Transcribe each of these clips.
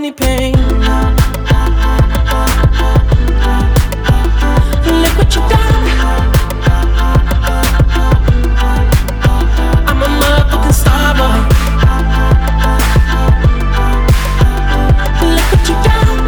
any pain. Look what you done. I'm a motherfucking star boy. Look what you done.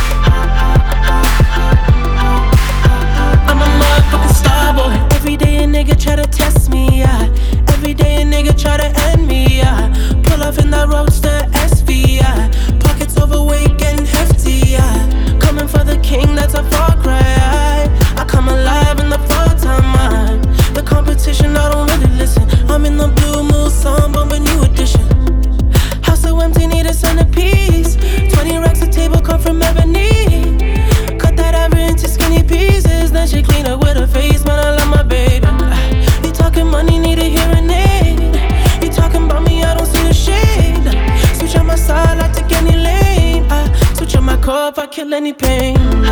I'm a motherfucking star boy. Every day a nigga try to test me, yeah. Every day a nigga try to end me, yeah. Pull off in that roadster SV, yeah. Pockets overweight, getting hefty, yeah. Coming for the king, that's a far cry. I come alive in the fall time, man. The competition, I don't really listen. I'm in the blue mood, song, but a new edition. House so empty, need a centerpiece. 20 racks a table, come from ebony. Cut that ever into skinny pieces. Then she clean up with her face, man, I love my baby. You talking money, need a hearing aid. You talking about me, I don't see the shade. Switch on my side, I take any lane. I switch on my core if I kill any pain.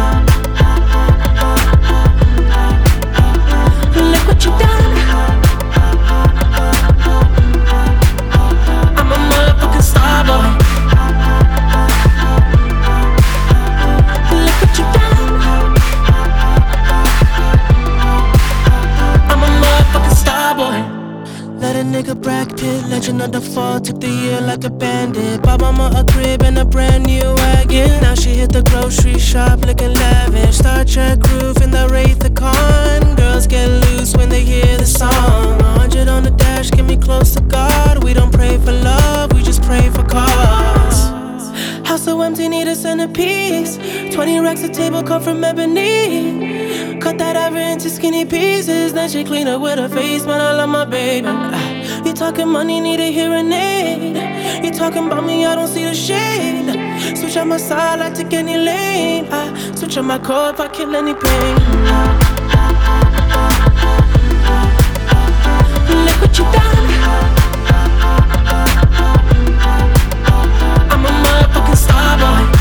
Look what you done. I'm a motherfucking star boy. Look what you done. I'm a motherfucking star boy. Let a nigga Brad Pitt, legend of the fall, took the year like a bandit. Bought mama a crib and a brand new wagon. Now she hit the grocery shop looking lavish. Star Trek roof in the Wraith the Con. Girls get loose when they hear the song. 100 on the dash, get me close to God. We don't pray for love, we just pray for cause. House so empty, need a centerpiece. 20 racks a table, come from ebony. Cut that ever into skinny pieces. Then she clean up with her face, man, I love my baby. You talking money, need a hearing aid. You talking about me, I don't see the shade. Switch on my side, I take any lane. I switch on my core if I kill any pain. Look what you done. I'm a motherfucking star boy.